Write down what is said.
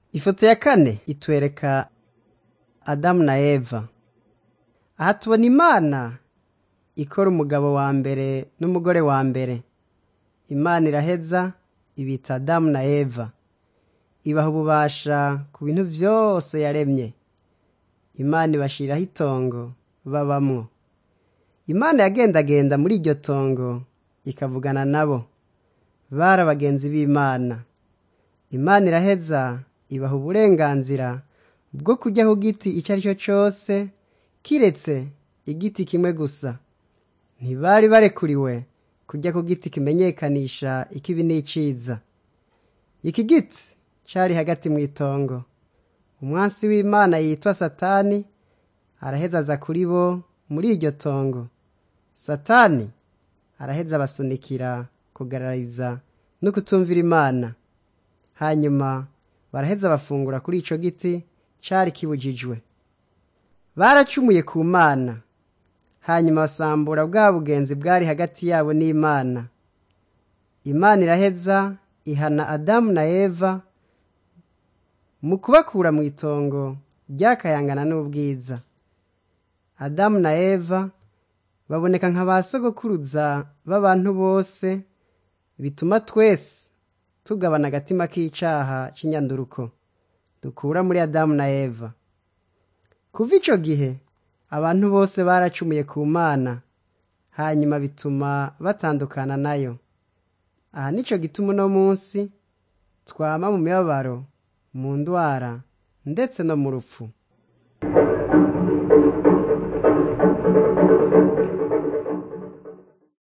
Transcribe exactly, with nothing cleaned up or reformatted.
Ifoto ya kane itwereka Adamu na Eva. Aha tubona Imana ikora umugabo wa mbere n'umugore wa mbere. Imana iraheza ibita Adamu na Eva, ibaha ububasha ku bintu vyose yaremye. Imana ibashiraho itongo babamwo. Imana yagendagenda muri iryo tongo ikavugana nabo, bari abagenzi b'Imana. Imana iraheza ibaha uburenganzira bwo kujya ku giti icyo ari cyo cyose kiretse igiti kimwe gusa. Ntibari barekuriwe kujya ku giti kimenyekanisha ikibi n'iciza. Iki giti cari hagati mu itongo. Umwansi w'Imana yitwa Satani araheza aza kuri bo muri iryo tongo. Satani araheza abasunikira kugarariza no kutumvira Imana. Hanyuma baraheza bafungura kuri ico giti cari kibujijwe. Baracumuye ku Mana, hanyuma basambura bwa bugenzi bwari hagati yabo n'Imana. Imana iraheza ihana Adamu na Eva mu kubakura mu itongo ryakayangana n'ubwiza. Adamu na Eva baboneka nka ba sogokuruza b'abantu bose, bituma twese tugabana agatima k'icaha c'inyanduruko dukura muri Adamu na Eva. Kuva ico gihe abantu bose baracumuye ku Mana, hanyuma bituma batandukana nayo. Aha nico gituma uno munsi twama mu mibabaro, mu ndwara ndetse no mu rupfu.